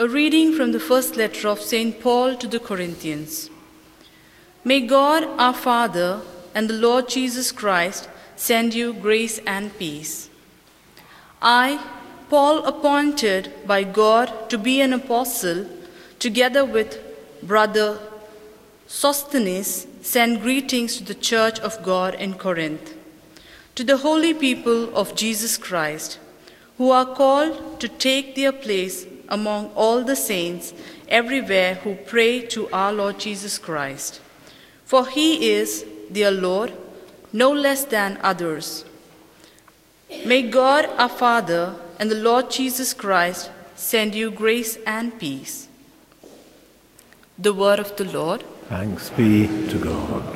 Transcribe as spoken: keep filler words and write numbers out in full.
A reading from the first letter of Saint Paul to the Corinthians. May God, our Father, and the Lord Jesus Christ send you grace and peace. I, Paul, appointed by God to be an apostle, together with brother Sosthenes, send greetings to the church of God in Corinth. To the holy people of Jesus Christ, who are called to take their place among all the saints everywhere who pray to our Lord Jesus Christ. For he is their Lord, no less than others. May God, our Father, and the Lord Jesus Christ send you grace and peace. The word of the Lord. Thanks be to God.